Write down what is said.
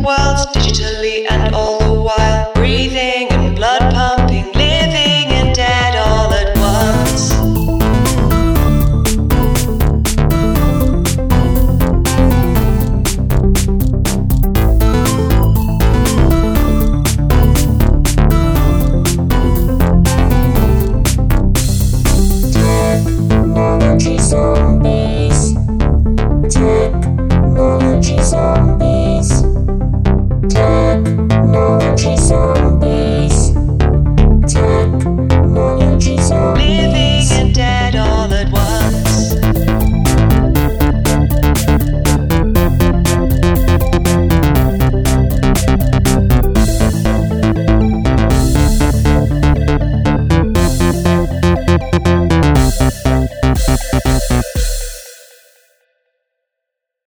worlds digitally and all the while breathing and blood pumping, living and dead all at once. Technology zombies. Technology zombies. Technology zombies. Technology zombies. Living and dead all at once.